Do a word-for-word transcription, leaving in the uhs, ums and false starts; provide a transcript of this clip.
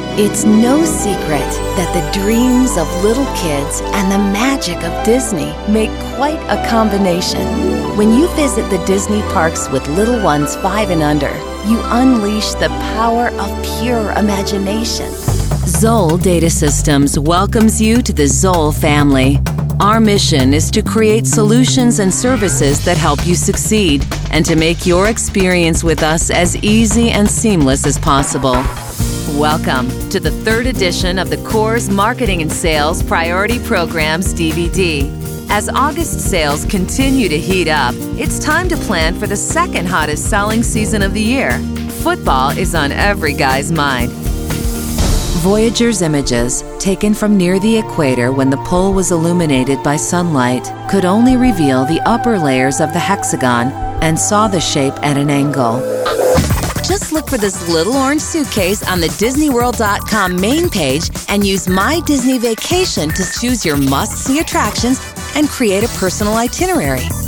It's no secret that the dreams of little kids and the magic of Disney make quite a combination. When you visit the Disney parks with little ones five and under, you unleash the power of pure imagination. Zoll Data Systems welcomes you to the Zoll family. Our mission is to create solutions and services that help you succeed and to make your experience with us as easy and seamless as possible. Welcome to the third edition of the Coors Marketing and Sales Priority Programs D V D. As August sales continue to heat up, it's time to plan for the second hottest selling season of the year. Football is on every guy's mind. Voyager's images, taken from near the equator when the pole was illuminated by sunlight, could only reveal the upper layers of the hexagon and saw the shape at an angle. Just look for this little orange suitcase on the Disney World dot com main page and use My Disney Vacation to choose your must-see attractions and create a personal itinerary.